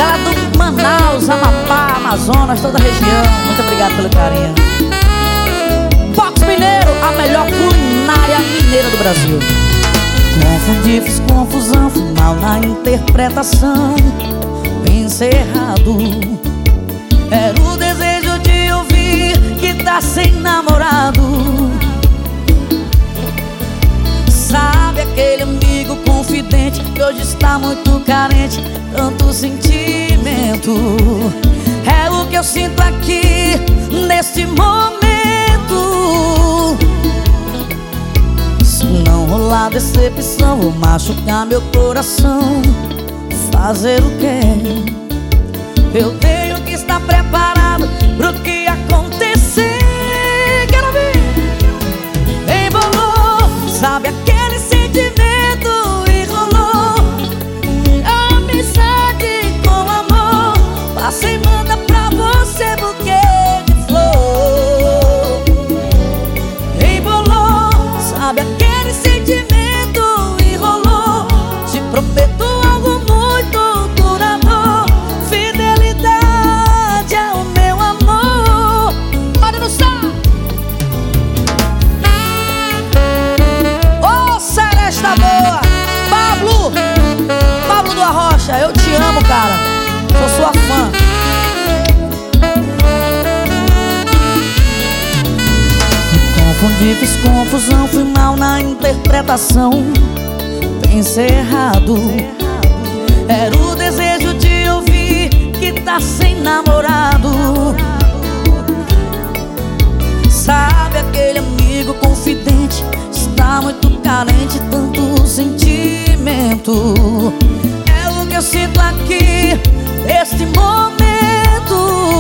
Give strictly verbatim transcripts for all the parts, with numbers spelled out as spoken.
Galera do Manaus, Amapá, Amazonas, toda a região, muito obrigado pelo carinho. Box Mineiro, a melhor culinária mineira do Brasil. Confundi, fiz confusão, fui mal na interpretação. Pensei errado. Era o desejo de ouvir que tá sem namorado. Sabe aquele amigo confidente que hoje está muito carente, tanto sentimento. É o que eu sinto aqui neste momento. Se não rolar decepção, vou machucar meu coração. Fazer o quê? Eu tenho que estar preparado pro que acontecer. Quero ouvir. Embolou, sabe aquele sentimento e rolou. Amizade com amor, passei manda pra você buquê de flor. Embolou, sabe aquele sentimento e rolou. Te prometo algo muito duradouro. Fidelidade é o meu amor. Pode não estar. Ô, Seresta boa, Pablo, Pablo do Arrocha, eu te amo, cara. Sou sua fã. Confundi, fiz confusão, fui mal na interpretação. Pensei errado. Era o desejo de ouvir que tá sem namorado. Sabe aquele amigo confidente, está muito carente, tanto sentimento. É o que eu sinto aqui neste momento.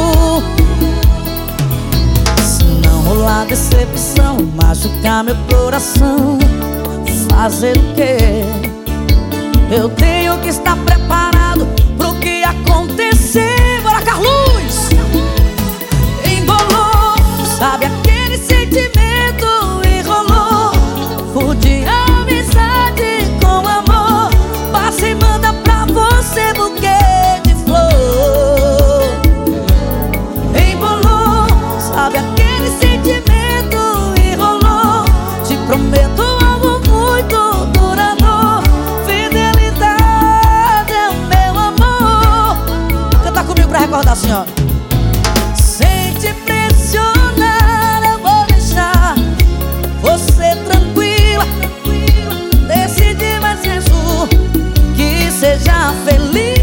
Se não rolar decepção, machucar meu coração, fazer o quê? Eu tenho que estar preparado pro que acontecer. Bora, Carlos! Embolou, sabe aquele sentimento e rolou. Fudi amizade com amor, passei manda pra você buquê de flor. Embolou, sabe aquele sentimento e rolou. Te prometo algo muito duradouro. Fidelidade é o meu amor. Canta comigo pra recordar assim, ó. Sem te pressionar, eu vou deixar você tranquila. Decidi mais isso, que seja feliz.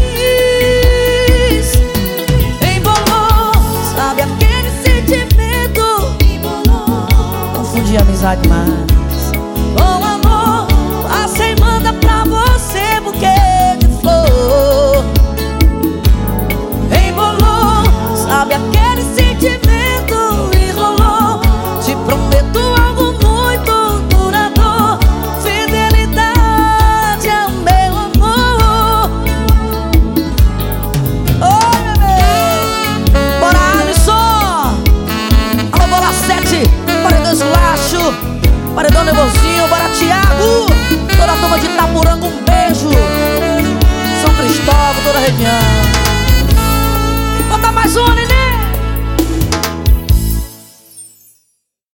Embolou, sabe aquele sentimento. Confundi amizade mais com amor, passei manda pra você buquê de flor. Embolou, sabe aquele sentimento e rolou. Te prometo algo muito duradouro. Fidelidade é o meu amor. Oi, bebê. Bora, Alisson. Alô, bola sete. Paredão esculacho, paredão nervosinho. Bora, Thiago. Toda a turma de Itapuranga, um beijo. São Cristóvão, toda a região. Bota mais um,